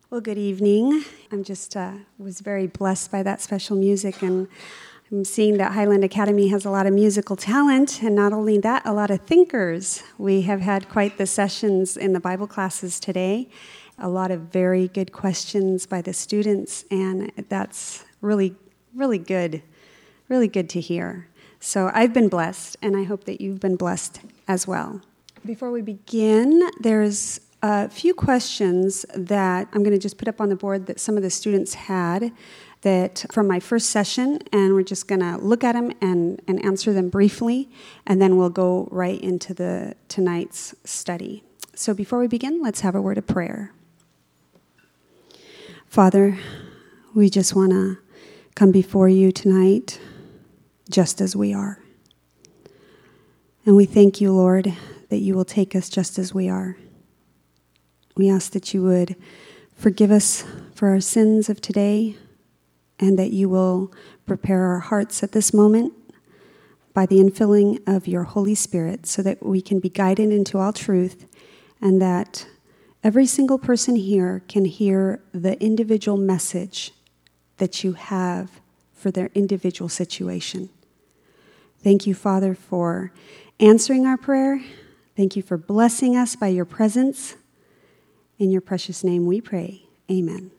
Well, good evening. I'm just was very blessed by that special music, and I'm seeing that Highland Academy has a lot of musical talent, and not only that, a lot of thinkers. We have had quite the sessions in the Bible classes today, a lot of very good questions by the students, and that's really, really good to hear. So I've been blessed, and I hope that you've been blessed as well. Before we begin, there's a few questions that I'm going to just put up on the board that some of the students had that from my first session, and we're just going to look at them and answer them briefly, and then we'll go right into tonight's study. So before we begin, let's have a word of prayer. Father, we just want to come before you tonight just as we are. And we thank you, Lord, that you will take us just as we are. We ask that you would forgive us for our sins of today, and that you will prepare our hearts at this moment by the infilling of your Holy Spirit so that we can be guided into all truth, and that every single person here can hear the individual message that you have for their individual situation. Thank you, Father, for answering our prayer. Thank you for blessing us by your presence. In your precious name we pray. Amen.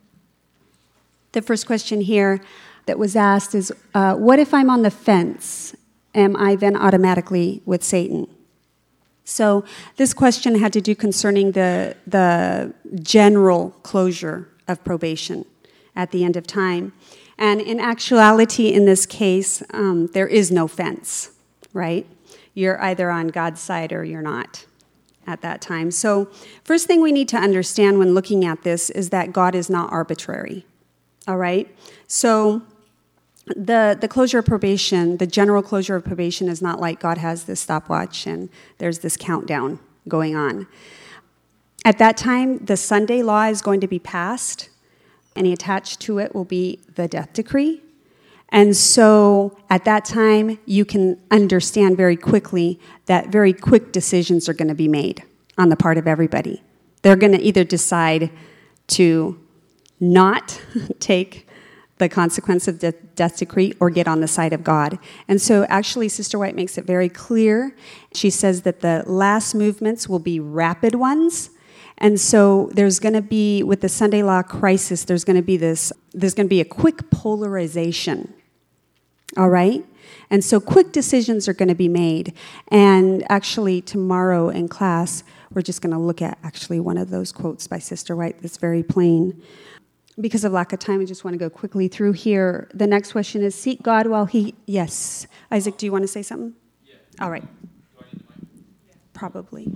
The first question here that was asked is, what if I'm on the fence? Am I then automatically with Satan? So this question had to do concerning the general closure of probation at the end of time. And in actuality, in this case, there is no fence, right? You're either on God's side or you're not at that time. So first thing we need to understand when looking at this is that God is not arbitrary, all right? So the closure of probation, the general closure of probation is not like God has this stopwatch and there's this countdown going on. At that time, the Sunday law is going to be passed, and attached to it will be the death decree. And so at that time, you can understand very quickly that very quick decisions are going to be made on the part of everybody. They're going to either decide to not take the consequence of the death decree or get on the side of God. And so actually, Sister White makes it very clear. She says that the last movements will be rapid ones. And so there's going to be, with the Sunday law crisis, there's going to be a quick polarization. All right? And so quick decisions are going to be made. And actually, tomorrow in class, we're just going to look at actually one of those quotes by Sister White that's very plain. Because of lack of time, I just want to go quickly through here. The next question is, seek God while he... Yes. Isaac, do you want to say something? Yeah. All right. Do I need the mic? Yeah. Probably.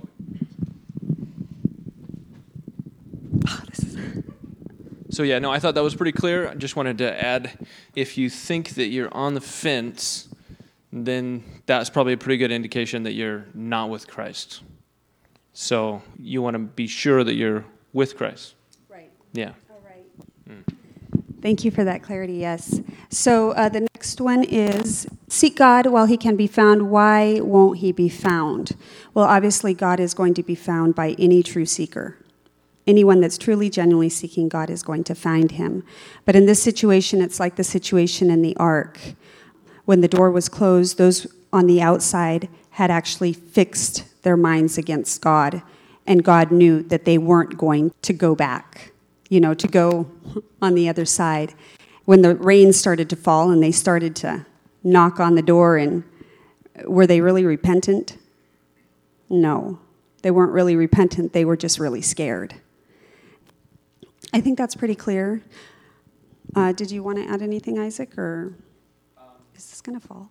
So yeah, no, I thought that was pretty clear. I just wanted to add, if you think that you're on the fence, then that's probably a pretty good indication that you're not with Christ. So you want to be sure that you're with Christ. Right. Yeah. All right. Thank you for that clarity, yes. So the next one is, seek God while he can be found. Why won't he be found? Well, obviously, God is going to be found by any true seeker. Anyone that's truly, genuinely seeking God is going to find him. But in this situation, it's like the situation in the ark. When the door was closed, those on the outside had actually fixed their minds against God. And God knew that they weren't going to go back, to go on the other side. When the rain started to fall and they started to knock on the door, and were they really repentant? No, they weren't really repentant. They were just really scared. I think that's pretty clear. Did you want to add anything, Isaac, or is this going to fall?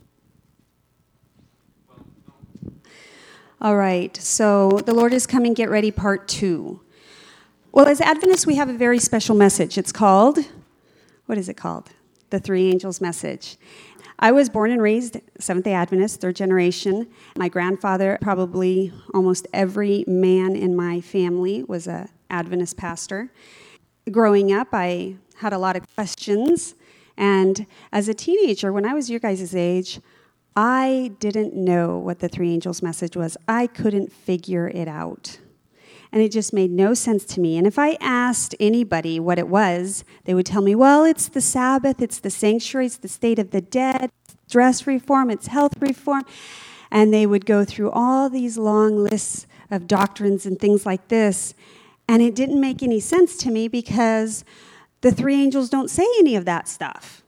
Well, no. All right, so the Lord is Coming, Get Ready, Part 2. Well, as Adventists, we have a very special message. It's called, what is it called? The Three Angels Message. I was born and raised Seventh-day Adventist, third generation. My grandfather, probably almost every man in my family, was an Adventist pastor. Growing up, I had a lot of questions. And as a teenager, when I was your guys' age, I didn't know what the Three Angels Message was. I couldn't figure it out. And it just made no sense to me. And if I asked anybody what it was, they would tell me, well, it's the Sabbath, it's the sanctuary, it's the state of the dead, it's dress reform, it's health reform. And they would go through all these long lists of doctrines and things like this. And it didn't make any sense to me because the three angels don't say any of that stuff.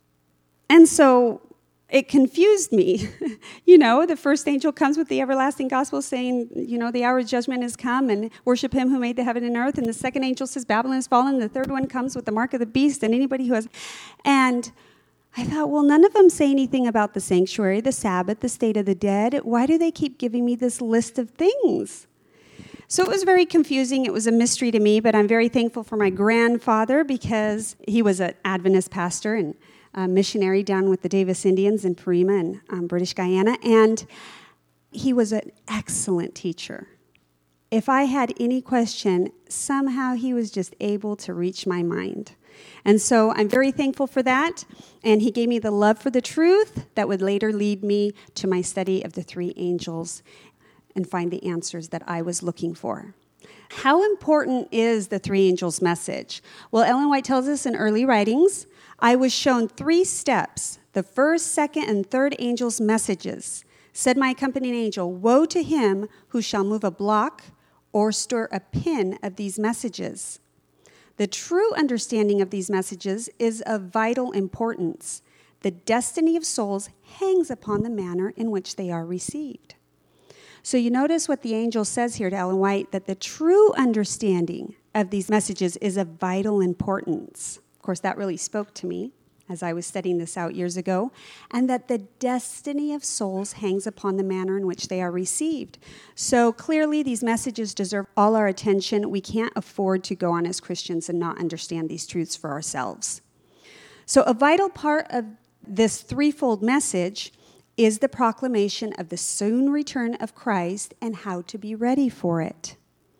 And so it confused me. The first angel comes with the everlasting gospel saying, the hour of judgment has come and worship him who made the heaven and earth. And the second angel says, Babylon has fallen. The third one comes with the mark of the beast and anybody who has. And I thought, well, none of them say anything about the sanctuary, the Sabbath, the state of the dead. Why do they keep giving me this list of things? So it was very confusing. It was a mystery to me, but I'm very thankful for my grandfather because he was an Adventist pastor and a missionary down with the Davis Indians in Parima in British Guyana, and he was an excellent teacher. If I had any question, somehow he was just able to reach my mind. And so I'm very thankful for that, and he gave me the love for the truth that would later lead me to my study of the three angels and find the answers that I was looking for. How important is the three angels' message? Well, Ellen White tells us in early writings, I was shown 3 steps, the first, second, and third angels' messages. Said my accompanying angel, woe to him who shall move a block or stir a pin of these messages. The true understanding of these messages is of vital importance. The destiny of souls hangs upon the manner in which they are received. So you notice what the angel says here to Ellen White, that the true understanding of these messages is of vital importance. Of course, that really spoke to me as I was studying this out years ago, and that the destiny of souls hangs upon the manner in which they are received. So clearly, these messages deserve all our attention. We can't afford to go on as Christians and not understand these truths for ourselves. So a vital part of this threefold message is the proclamation of the soon return of Christ and how to be ready for it.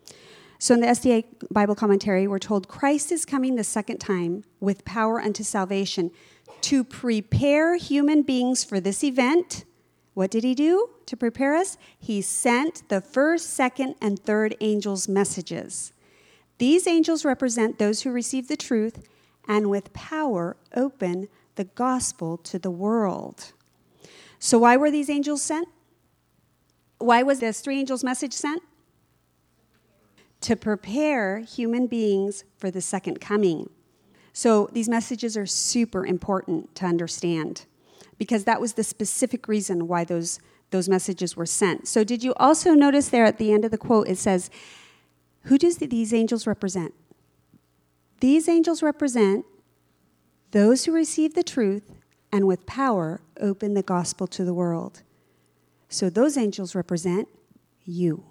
So in the SDA Bible commentary, we're told Christ is coming the second time with power unto salvation to prepare human beings for this event. What did he do to prepare us? He sent the first, second, and third angels' messages. These angels represent those who receive the truth and with power open the gospel to the world. So why were these angels sent? Why was this three angels' message sent? To prepare human beings for the second coming. So these messages are super important to understand because that was the specific reason why those messages were sent. So did you also notice there at the end of the quote, it says, who does these angels represent? These angels represent those who receive the truth and with power open the gospel to the world. So those angels represent you.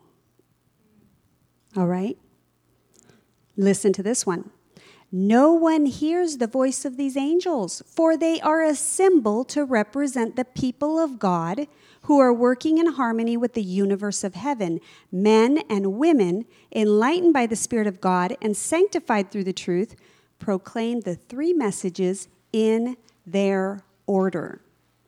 All right? Listen to this one. No one hears the voice of these angels, for they are a symbol to represent the people of God who are working in harmony with the universe of heaven, men and women, enlightened by the Spirit of God and sanctified through the truth, proclaim the three messages in their order.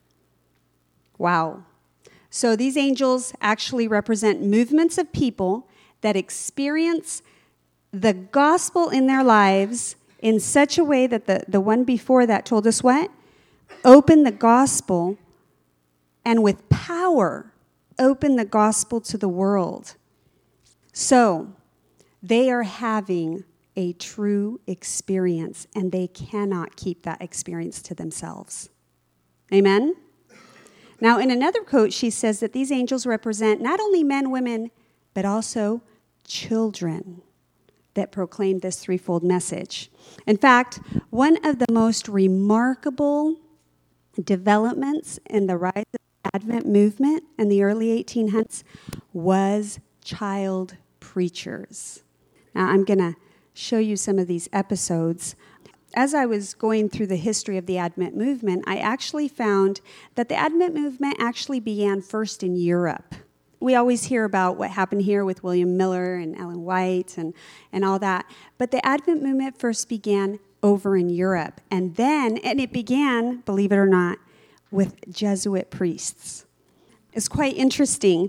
Wow. So these angels actually represent movements of people that experience the gospel in their lives in such a way that the one before that told us what? Open the gospel and with power open the gospel to the world. So they are having a true experience and they cannot keep that experience to themselves. Amen? Now, in another quote, she says that these angels represent not only men, women, but also children that proclaim this threefold message. In fact, one of the most remarkable developments in the rise of the Advent movement in the early 1800s was child preachers. Now, I'm going to show you some of these episodes. As I was going through the history of the Advent movement, I actually found that the Advent movement actually began first in Europe. We always hear about what happened here with William Miller and Ellen White and all that. But the Advent movement first began over in Europe. And it began, believe it or not, with Jesuit priests. It's quite interesting.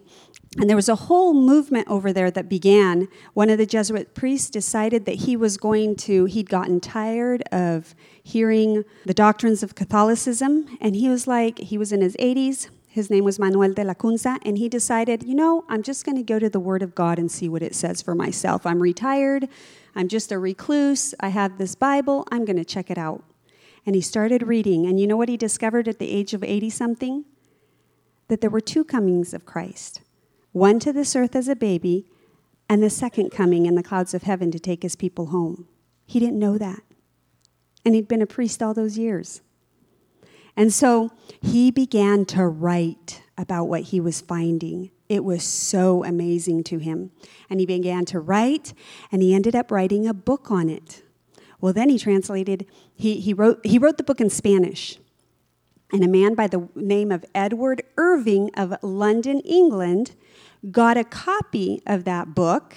And there was a whole movement over there that began. One of the Jesuit priests decided that he'd gotten tired of hearing the doctrines of Catholicism. And he was in his 80s. His name was Manuel de la Cunza. And he decided, I'm just going to go to the Word of God and see what it says for myself. I'm retired. I'm just a recluse. I have this Bible. I'm going to check it out. And he started reading. And you know what he discovered at the age of 80-something? That there were two comings of Christ. One to this earth as a baby, and the second coming in the clouds of heaven to take his people home. He didn't know that. And he'd been a priest all those years. And so he began to write about what he was finding. It was so amazing to him. And he began to write, and he ended up writing a book on it. Well, then he wrote the book in Spanish. And a man by the name of Edward Irving of London, England, got a copy of that book,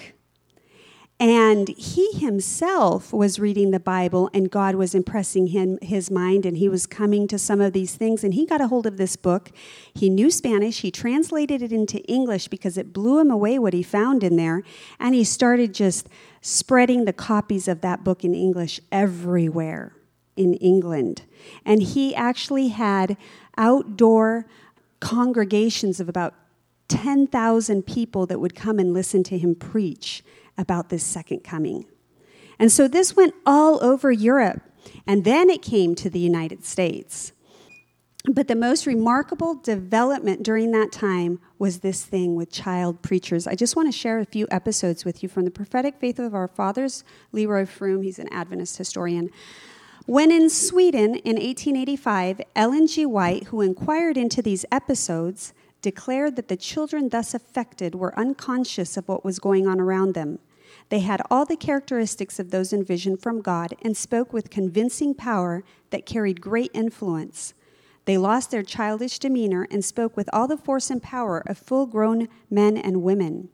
and he himself was reading the Bible, and God was impressing his mind, and he was coming to some of these things, and he got a hold of this book. He knew Spanish. He translated it into English because it blew him away what he found in there, and he started just spreading the copies of that book in English everywhere in England. And he actually had outdoor congregations of about 10,000 people that would come and listen to him preach about this second coming. And so this went all over Europe, and then it came to the United States. But the most remarkable development during that time was this thing with child preachers. I just want to share a few episodes with you from the Prophetic Faith of Our Fathers. Leroy Froome, he's an Adventist historian. When in Sweden in 1885, Ellen G. White, who inquired into these episodes, declared that the children thus affected were unconscious of what was going on around them. They had all the characteristics of those envisioned from God and spoke with convincing power that carried great influence. They lost their childish demeanor and spoke with all the force and power of full-grown men and women.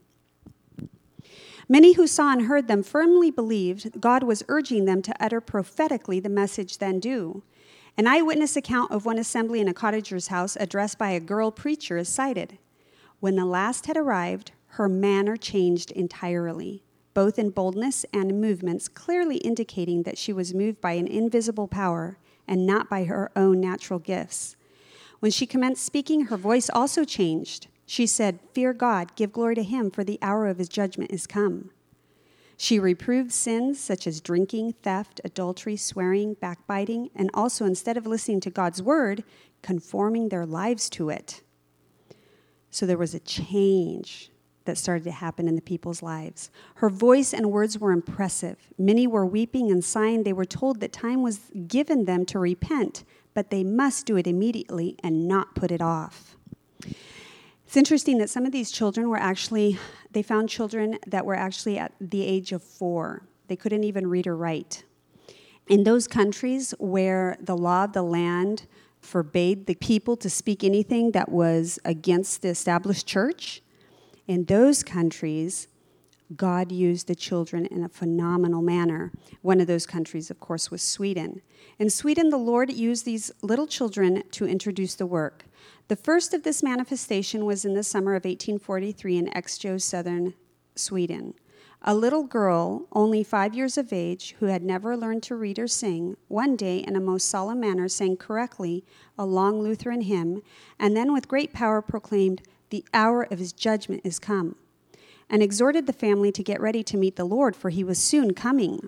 Many who saw and heard them firmly believed God was urging them to utter prophetically the message then due. An eyewitness account of one assembly in a cottager's house addressed by a girl preacher is cited. When the last had arrived, her manner changed entirely, both in boldness and movements, clearly indicating that she was moved by an invisible power and not by her own natural gifts. When she commenced speaking, her voice also changed. She said, "Fear God, give glory to him, for the hour of his judgment is come." She reproved sins such as drinking, theft, adultery, swearing, backbiting, and also, instead of listening to God's word, conforming their lives to it. So there was a change that started to happen in the people's lives. Her voice and words were impressive. Many were weeping and sighing. They were told that time was given them to repent, but they must do it immediately and not put it off. It's interesting that some of these children they found children that were actually at the age of 4. They couldn't even read or write. In those countries where the law of the land forbade the people to speak anything that was against the established church, in those countries, God used the children in a phenomenal manner. One of those countries, of course, was Sweden. In Sweden, the Lord used these little children to introduce the work. The first of this manifestation was in the summer of 1843 in Exjo, southern Sweden. A little girl, only 5 years of age, who had never learned to read or sing, one day in a most solemn manner sang correctly a long Lutheran hymn, and then with great power proclaimed, "The hour of his judgment is come," and exhorted the family to get ready to meet the Lord, for he was soon coming.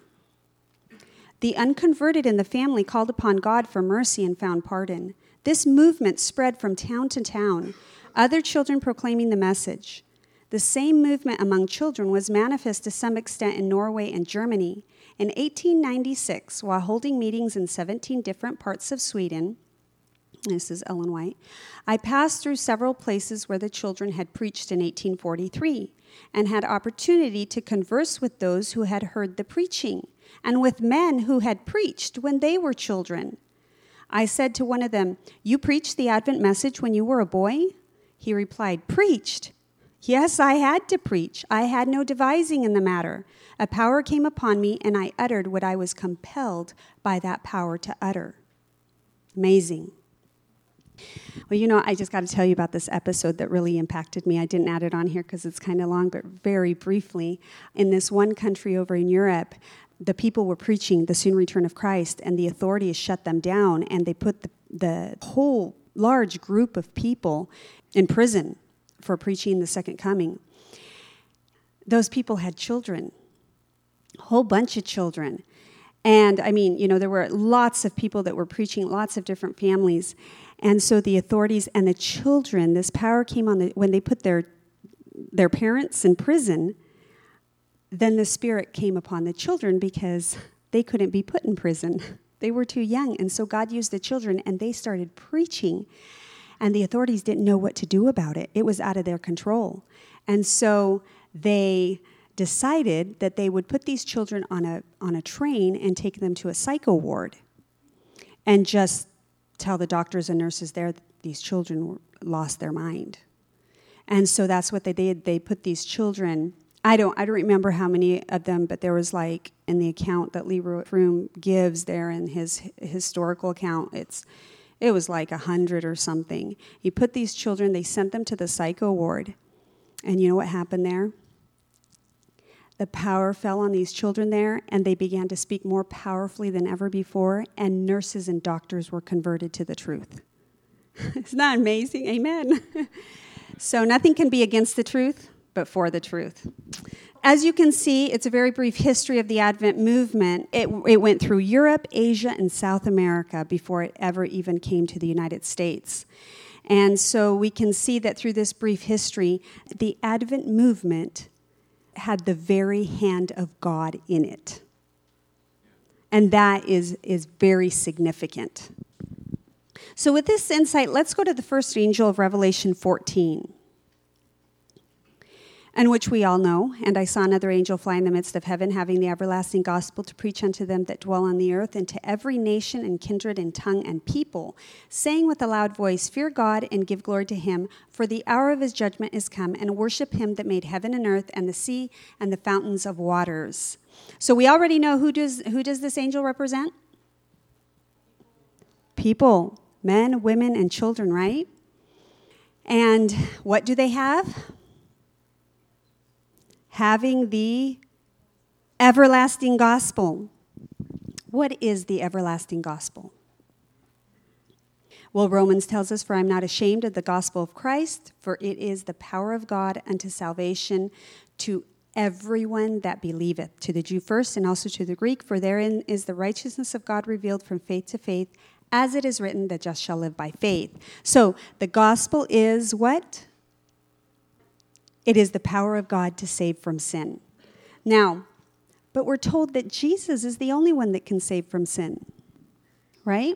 The unconverted in the family called upon God for mercy and found pardon. This movement spread from town to town, other children proclaiming the message. The same movement among children was manifest to some extent in Norway and Germany. In 1896, while holding meetings in 17 different parts of Sweden, this is Ellen White, I passed through several places where the children had preached in 1843 and had opportunity to converse with those who had heard the preaching and with men who had preached when they were children. I said to one of them, "You preached the Advent message when you were a boy?" He replied, "Preached? Yes, I had to preach. I had no devising in the matter. A power came upon me, and I uttered what I was compelled by that power to utter." Amazing. Well, I just got to tell you about this episode that really impacted me. I didn't add it on here because it's kind of long, but very briefly. In this one country over in Europe, the people were preaching the soon return of Christ, and the authorities shut them down, and they put the whole large group of people in prison for preaching the second coming. Those people had children, a whole bunch of children. And there were lots of people that were preaching, lots of different families. And so the authorities and the children, this power came on when they put their parents in prison, then the Spirit came upon the children because they couldn't be put in prison. They were too young. And so God used the children, and they started preaching. And the authorities didn't know what to do about it. It was out of their control. And so they decided that they would put these children on a train and take them to a psycho ward and just tell the doctors and nurses there that these children lost their mind. And so that's what they did. They put these children, I don't remember how many of them, but there was in the account that Lee Froom gives there in his historical account, it was 100 or something. He put these children, they sent them to the psycho ward. And you know what happened there? The power fell on these children there, and they began to speak more powerfully than ever before, and nurses and doctors were converted to the truth. Isn't that amazing? Amen. So nothing can be against the truth, but for the truth. As you can see, it's a very brief history of the Advent movement. It went through Europe, Asia, and South America before it ever even came to the United States. And so we can see that through this brief history, the Advent movement had the very hand of God in it. And that is very significant. So with this insight, let's go to the first angel of Revelation 14. And which we all know. And I saw another angel fly in the midst of heaven, having the everlasting gospel to preach unto them that dwell on the earth, and to every nation and kindred and tongue and people, saying with a loud voice, Fear God and give glory to him, for the hour of his judgment is come, and worship him that made heaven and earth and the sea and the fountains of waters. So we already know who does this angel represent? People, men, women, and children, right? And what do they have? Having the everlasting gospel. What is the everlasting gospel? Well, Romans tells us, For I am not ashamed of the gospel of Christ, for it is the power of God unto salvation to everyone that believeth, to the Jew first and also to the Greek, for therein is the righteousness of God revealed from faith to faith, as it is written, the just shall live by faith. So the gospel is what? It is the power of God to save from sin. Now, but we're told that Jesus is the only one that can save from sin, right?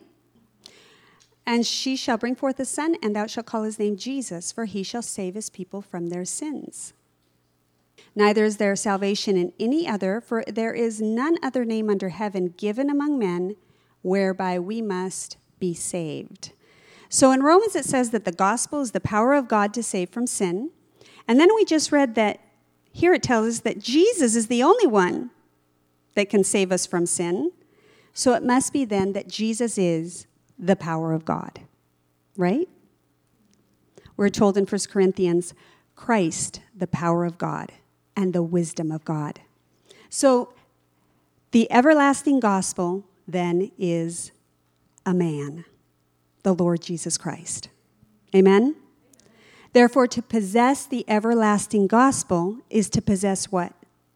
And she shall bring forth a son, and thou shalt call his name Jesus, for he shall save his people from their sins. Neither is there salvation in any other, for there is none other name under heaven given among men whereby we must be saved. So in Romans it says that the gospel is the power of God to save from sin. And then we just read that here it tells us that Jesus is the only one that can save us from sin. So it must be then that Jesus is the power of God, right? We're told in 1 Corinthians, Christ, the power of God and the wisdom of God. So the everlasting gospel then is a man, the Lord Jesus Christ. Amen? Therefore, to possess the everlasting gospel is to possess what?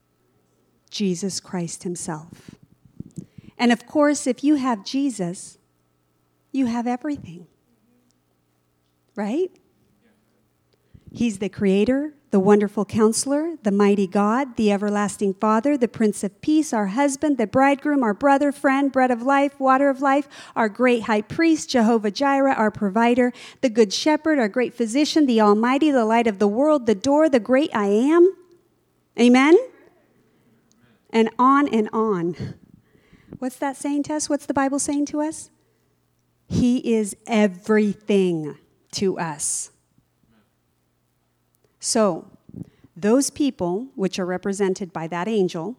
Jesus Christ himself. And of course, if you have Jesus, you have everything. Right? He's the creator, the wonderful counselor, the mighty God, the everlasting Father, the Prince of Peace, our husband, the bridegroom, our brother, friend, bread of life, water of life, our great high priest, Jehovah Jireh, our provider, the good shepherd, our great physician, the almighty, the light of the world, the door, the great I am. Amen? And on and on. What's that saying to us? What's the Bible saying to us? He is everything to us. So, those people, which are represented by that angel,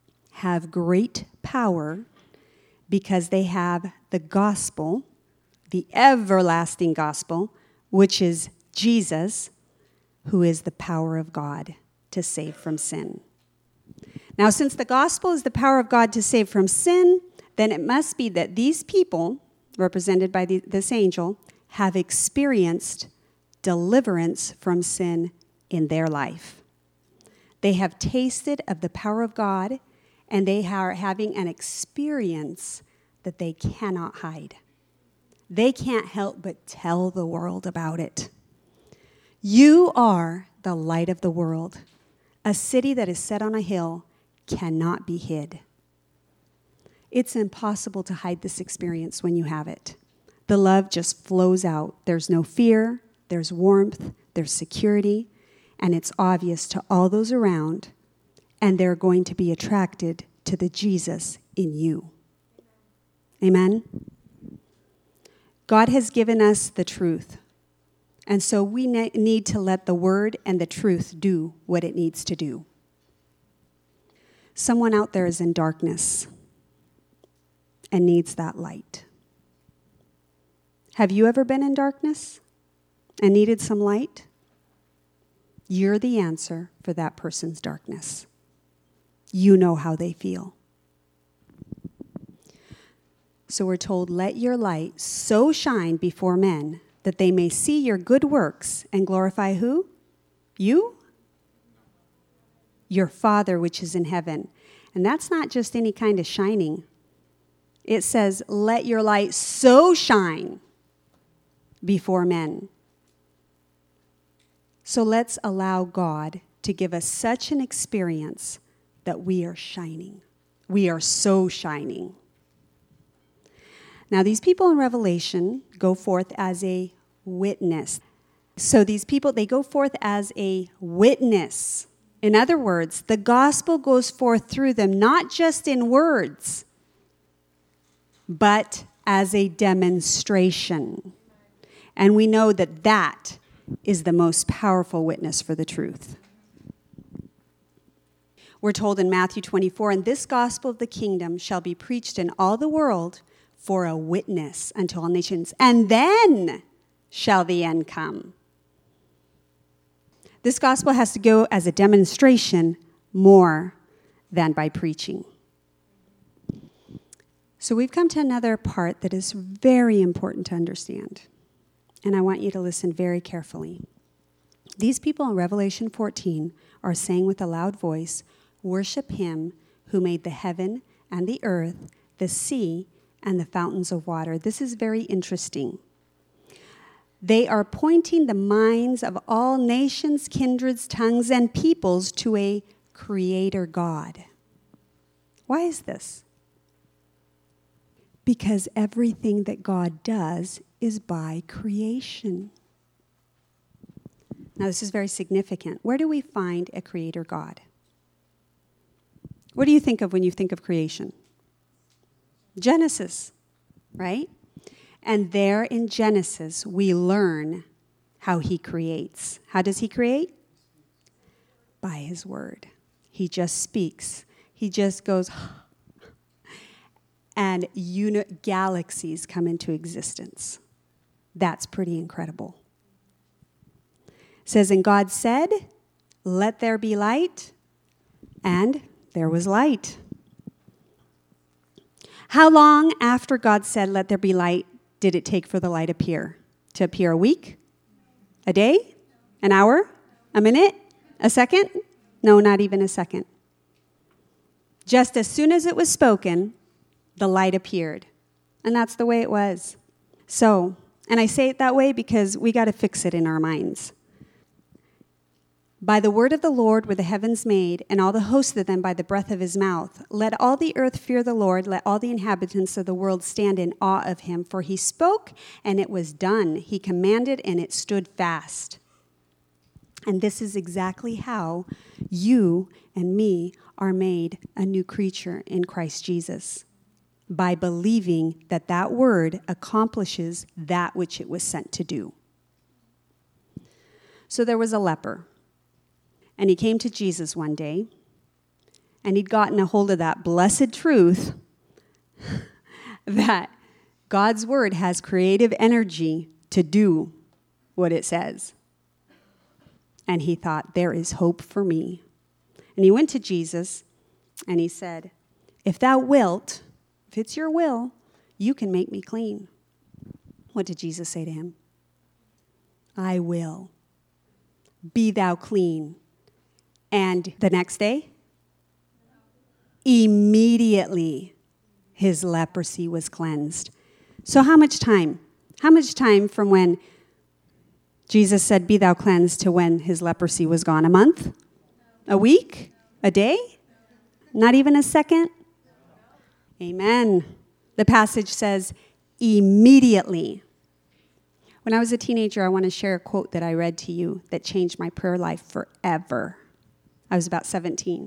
have great power because they have the gospel, the everlasting gospel, which is Jesus, who is the power of God to save from sin. Now, since the gospel is the power of God to save from sin, then it must be that these people, represented by this angel, have experienced deliverance from sin in their life. They have tasted of the power of God, and they are having an experience that they cannot hide. They can't help but tell the world about it. You are the light of the world. A city that is set on a hill cannot be hid. It's impossible to hide this experience when you have it. The love just flows out. There's no fear, there's warmth, there's security, and it's obvious to all those around, and they're going to be attracted to the Jesus in you. Amen? God has given us the truth, and so we need to let the word and the truth do what it needs to do. Someone out there is in darkness and needs that light. Have you ever been in darkness and needed some light? You're the answer for that person's darkness. You know how they feel. So we're told, let your light so shine before men that they may see your good works and glorify who? You? Your Father which is in heaven. And that's not just any kind of shining. It says, let your light so shine before men. So let's allow God to give us such an experience that we are shining. We are so shining. Now, these people in Revelation go forth as a witness. So these people, they go forth as a witness. In other words, the gospel goes forth through them, not just in words, but as a demonstration. And we know that that is the most powerful witness for the truth. We're told in Matthew 24, and this gospel of the kingdom shall be preached in all the world for a witness unto all nations, and then shall the end come. This gospel has to go as a demonstration more than by preaching. So we've come to another part that is very important to understand, and I want you to listen very carefully. These people in Revelation 14 are saying with a loud voice, worship him who made the heaven and the earth, the sea, and the fountains of water. This is very interesting. They are pointing the minds of all nations, kindreds, tongues, and peoples to a creator God. Why is this? Because everything that God does is by creation. Now, this is very significant. Where do we find a creator God? What do you think of when you think of creation? Genesis, right? And there in Genesis, we learn how he creates. How does he create? By his word. He just speaks. He just goes, and galaxies come into existence. That's pretty incredible. It says, and God said, let there be light, and there was light. How long after God said, let there be light, did it take for the light to appear? A week? A day? An hour? A minute? A second? No, not even a second. Just as soon as it was spoken, the light appeared. And that's the way it was. So, and I say it that way because we got to fix it in our minds. By the word of the Lord were the heavens made, and all the hosts of them by the breath of his mouth. Let all the earth fear the Lord. Let all the inhabitants of the world stand in awe of him. For he spoke, and it was done. He commanded, and it stood fast. And this is exactly how you and me are made a new creature in Christ Jesus. By believing that that word accomplishes that which it was sent to do. So there was a leper. And he came to Jesus one day, and he'd gotten a hold of that blessed truth that God's word has creative energy to do what it says. And he thought, there is hope for me. And he went to Jesus and he said, if thou wilt, if it's your will, you can make me clean. What did Jesus say to him? I will. Be thou clean. And the next day, immediately his leprosy was cleansed. So how much time? How much time from when Jesus said, be thou cleansed, to when his leprosy was gone? A month? A week? A day? Not even a second? Amen. The passage says, immediately. When I was a teenager, I want to share a quote that I read to you that changed my prayer life forever. I was about 17.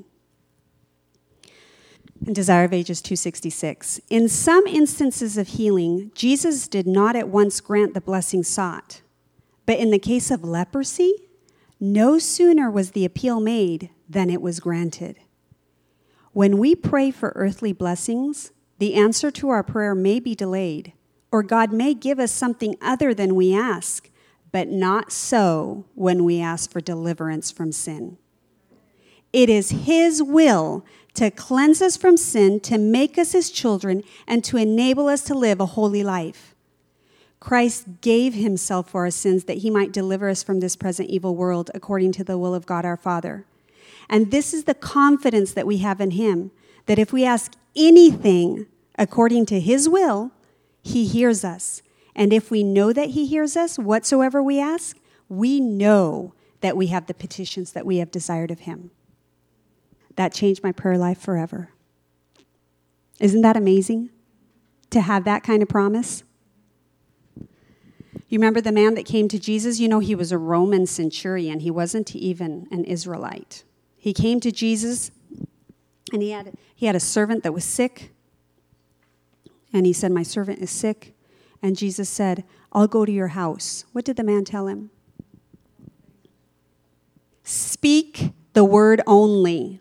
In Desire of Ages 266. In some instances of healing, Jesus did not at once grant the blessing sought. But in the case of leprosy, no sooner was the appeal made than it was granted. When we pray for earthly blessings, the answer to our prayer may be delayed, or God may give us something other than we ask, but not so when we ask for deliverance from sin. It is his will to cleanse us from sin, to make us his children, and to enable us to live a holy life. Christ gave himself for our sins that he might deliver us from this present evil world according to the will of God our Father. And this is the confidence that we have in him, that if we ask anything according to his will, he hears us. And if we know that he hears us, whatsoever we ask, we know that we have the petitions that we have desired of him. That changed my prayer life forever. Isn't that amazing to have that kind of promise? You remember the man that came to Jesus? You know, he was a Roman centurion. He wasn't even an Israelite. He came to Jesus, and he had a servant that was sick. And he said, my servant is sick. And Jesus said, I'll go to your house. What did the man tell him? Speak the word only.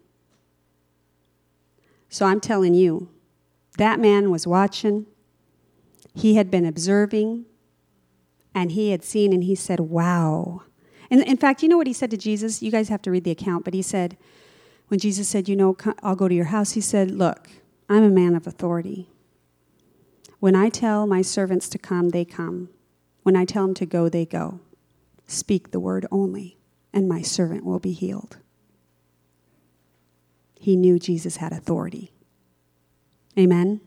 So I'm telling you, that man was watching. He had been observing. And he had seen, and he said, wow. And in fact, you know what he said to Jesus? You guys have to read the account. But he said, when Jesus said, I'll go to your house, he said, look, I'm a man of authority. When I tell my servants to come, they come. When I tell them to go, they go. Speak the word only, and my servant will be healed. He knew Jesus had authority. Amen?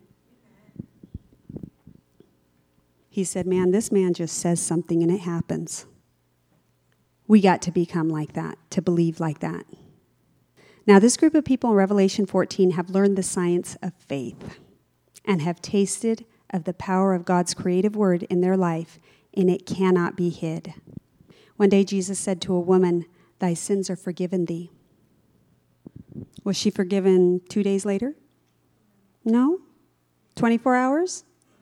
He said, man, this man just says something and it happens. We got to become like that, to believe like that. Now, this group of people in Revelation 14 have learned the science of faith and have tasted of the power of God's creative word in their life, and it cannot be hid. One day, Jesus said to a woman, thy sins are forgiven thee. Was she forgiven 2 days later? No? 24 hours?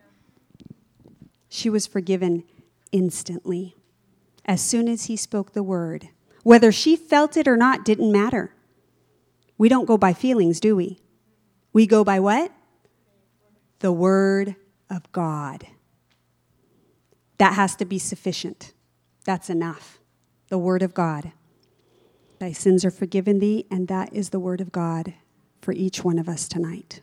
She was forgiven instantly. As soon as he spoke the word. Whether she felt it or not didn't matter. We don't go by feelings, do we? We go by what? The word of God. That has to be sufficient. That's enough. The word of God. Thy sins are forgiven thee, and that is the word of God for each one of us tonight.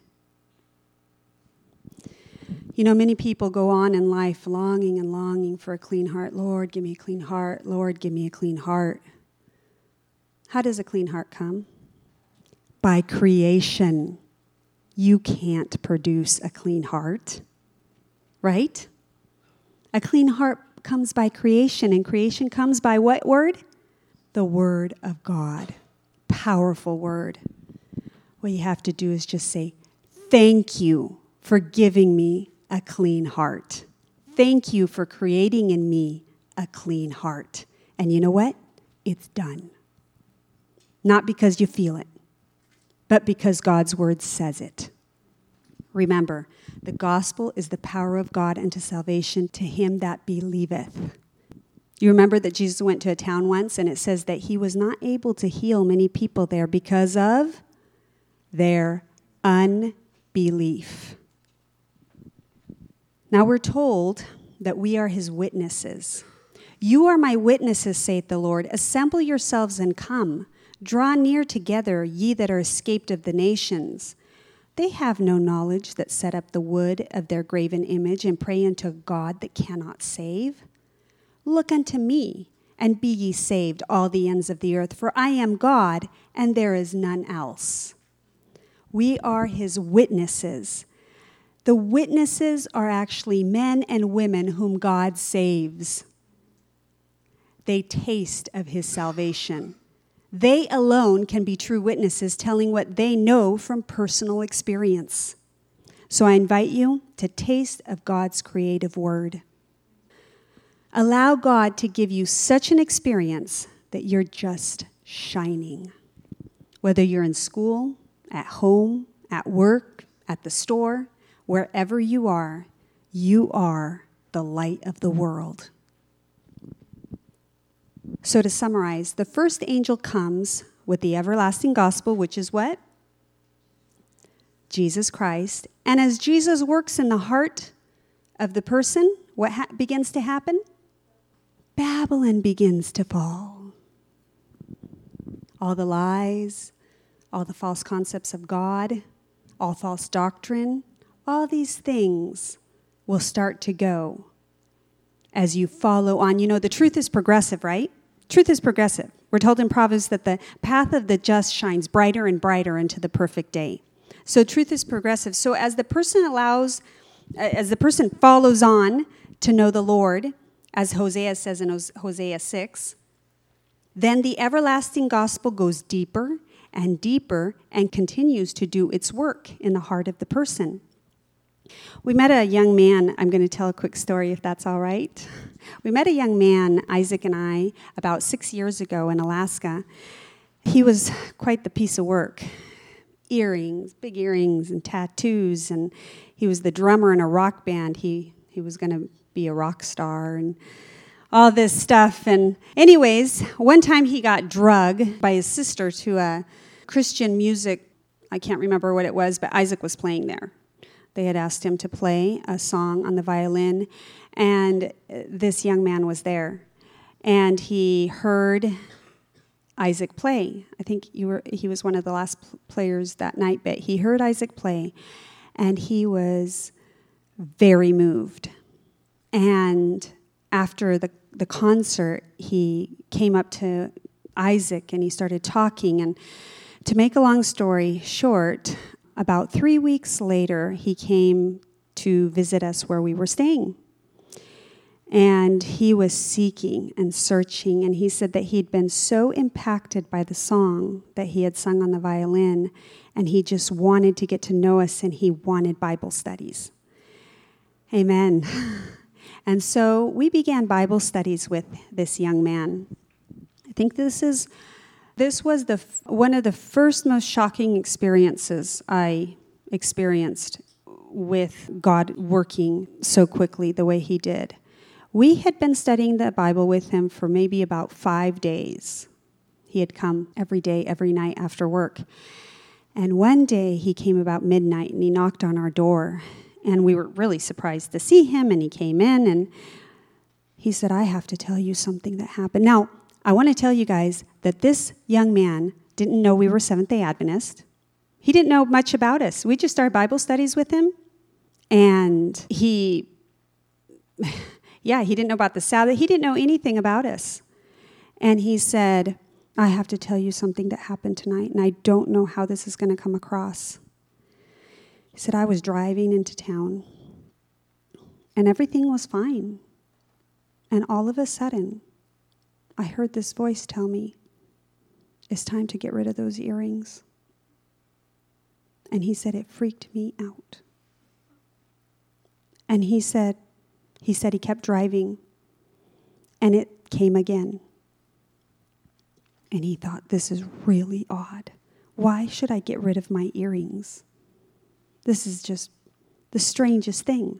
You know, many people go on in life longing and longing for a clean heart. Lord, give me a clean heart. Lord, give me a clean heart. How does a clean heart come? By creation. You can't produce a clean heart, right? A clean heart comes by creation, and creation comes by what word? The word of God. Powerful word. What you have to do is just say, thank you for giving me a clean heart. Thank you for creating in me a clean heart. And you know what? It's done. Not because you feel it, but because God's word says it. Remember, the gospel is the power of God unto salvation to him that believeth. You remember that Jesus went to a town once, and it says that he was not able to heal many people there because of their unbelief. Now we're told that we are his witnesses. You are my witnesses, saith the Lord. Assemble yourselves and come. Draw near together, ye that are escaped of the nations. They have no knowledge that set up the wood of their graven image and pray unto God that cannot save. Look unto me, and be ye saved, all the ends of the earth, for I am God, and there is none else. We are his witnesses. The witnesses are actually men and women whom God saves. They taste of his salvation. They alone can be true witnesses, telling what they know from personal experience. So I invite you to taste of God's creative word. Allow God to give you such an experience that you're just shining. Whether you're in school, at home, at work, at the store, wherever you are the light of the world. So to summarize, the first angel comes with the everlasting gospel, which is what? Jesus Christ. And as Jesus works in the heart of the person, what begins to happen? Babylon begins to fall. All the lies, all the false concepts of God, all false doctrine, all these things will start to go as you follow on. You know, the truth is progressive, right? Truth is progressive. We're told in Proverbs that the path of the just shines brighter and brighter into the perfect day. So truth is progressive. So as the person follows on to know the Lord, as Hosea says in Hosea 6, then the everlasting gospel goes deeper and deeper and continues to do its work in the heart of the person. We met a young man. I'm going to tell a quick story if that's all right. We met a young man, Isaac and I, about 6 years ago in Alaska. He was quite the piece of work. Earrings, big earrings and tattoos, and he was the drummer in a rock band. He was going to be a rock star and all this stuff. And anyways, one time he got drugged by his sister to a Christian music, I can't remember what it was, but Isaac was playing there. They had asked him to play a song on the violin, and this young man was there. And he heard Isaac play. I think he was one of the last players that night, but he heard Isaac play, and he was very moved. And after the concert, he came up to Isaac, and he started talking. And to make a long story short, about 3 weeks later, he came to visit us where we were staying. And he was seeking and searching, and he said that he'd been so impacted by the song that he had sung on the violin, and he just wanted to get to know us, and he wanted Bible studies. Amen. And so we began Bible studies with this young man. I think this was one of the first most shocking experiences I experienced with God working so quickly the way he did. We had been studying the Bible with him for maybe about 5 days. He had come every day, every night after work. And one day he came about midnight and he knocked on our door. And we were really surprised to see him, and he came in and he said, I have to tell you something that happened. Now, I want to tell you guys that this young man didn't know we were Seventh-day Adventist. He didn't know much about us. We just started Bible studies with him, and he didn't know about the Sabbath. He didn't know anything about us. And he said, I have to tell you something that happened tonight, and I don't know how this is going to come across. He said, I was driving into town, and everything was fine. And all of a sudden, I heard this voice tell me, it's time to get rid of those earrings. And he said, it freaked me out. And he said he kept driving, and it came again. And he thought, this is really odd. Why should I get rid of my earrings? This is just the strangest thing.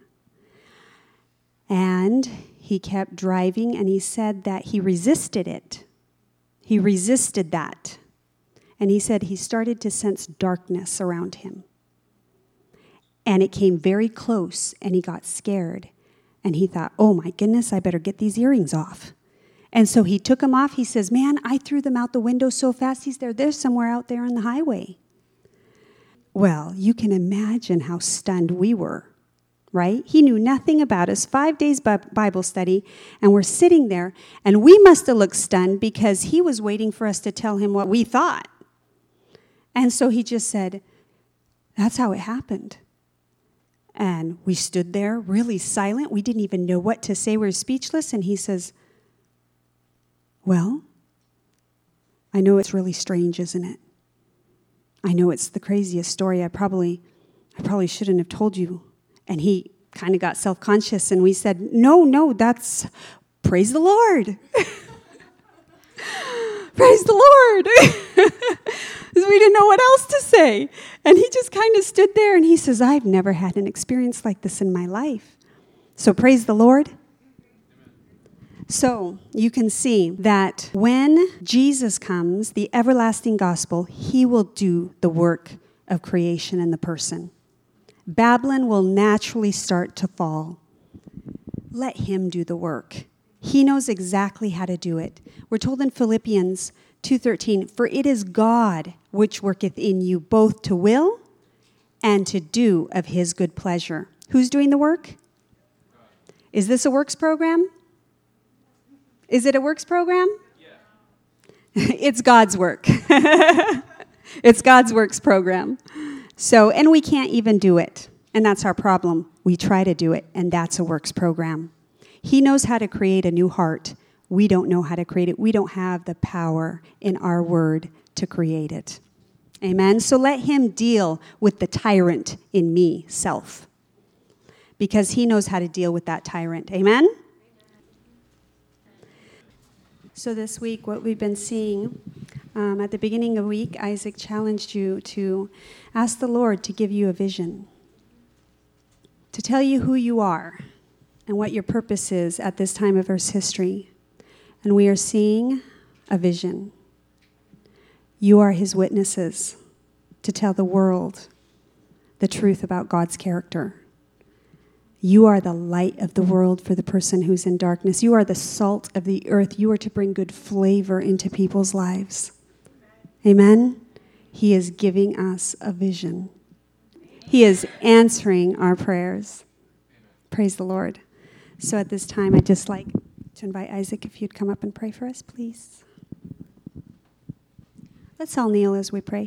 And he kept driving, and he said that he resisted it. He resisted that. And he said he started to sense darkness around him. And it came very close, and he got scared. And he thought, oh my goodness, I better get these earrings off. And so he took them off. He says, man, I threw them out the window so fast. They're somewhere out there on the highway. Well, you can imagine how stunned we were, right? He knew nothing about us. 5 days Bible study, and we're sitting there, and we must have looked stunned because he was waiting for us to tell him what we thought. And so he just said, that's how it happened. And we stood there really silent. We didn't even know what to say. We were speechless. And he says, well, I know it's really strange, isn't it? I know it's the craziest story. I probably shouldn't have told you. And he kind of got self-conscious. And we said, no, that's, praise the Lord. Praise the Lord. We didn't know what else to say. And he just kind of stood there and he says, I've never had an experience like this in my life. So praise the Lord. So you can see that when Jesus comes, the everlasting gospel, he will do the work of creation in the person. Babylon will naturally start to fall. Let him do the work. He knows exactly how to do it. We're told in Philippians 2:13, for it is God which worketh in you both to will and to do of his good pleasure. Who's doing the work? Is this a works program? Is it a works program? Yeah. It's God's work. It's God's works program. So, and we can't even do it. And that's our problem. We try to do it, and that's a works program. He knows how to create a new heart. We don't know how to create it. We don't have the power in our word to create it. Amen? So let him deal with the tyrant in me, self. Because he knows how to deal with that tyrant. Amen? So this week, what we've been seeing, at the beginning of the week, Isaac challenged you to ask the Lord to give you a vision. To tell you who you are and what your purpose is at this time of Earth's history. And we are seeing a vision. You are his witnesses to tell the world the truth about God's character. You are the light of the world for the person who's in darkness. You are the salt of the earth. You are to bring good flavor into people's lives. Amen? He is giving us a vision. He is answering our prayers. Praise the Lord. So at this time, I'd just like to invite Isaac, if you'd come up and pray for us, please. Let's all kneel as we pray.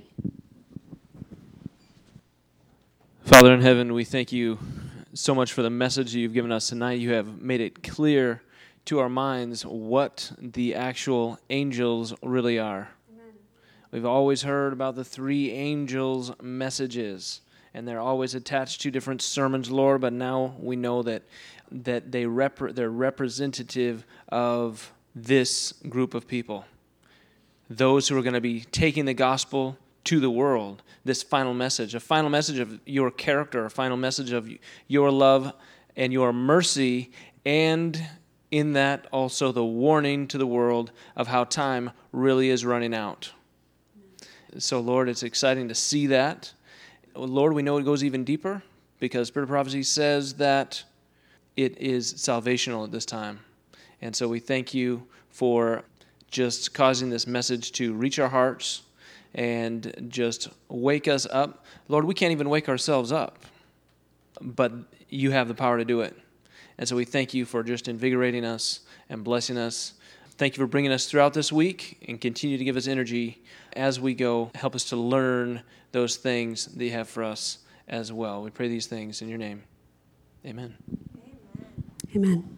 Father in heaven, we thank you so much for the message you've given us tonight. You have made it clear to our minds what the actual angels really are. Amen. We've always heard about the three angels' messages, and they're always attached to different sermons, Lord, but now we know that they're representative of this group of people. Those who are going to be taking the gospel to the world, this final message, a final message of your character, a final message of your love and your mercy, and in that also the warning to the world of how time really is running out. So, Lord, it's exciting to see that. Lord, we know it goes even deeper because Spirit of Prophecy says that it is salvational at this time. And so we thank you for just causing this message to reach our hearts and just wake us up. Lord, we can't even wake ourselves up, but you have the power to do it. And so we thank you for just invigorating us and blessing us. Thank you for bringing us throughout this week and continue to give us energy as we go. Help us to learn those things that you have for us as well. We pray these things in your name. Amen. Amen.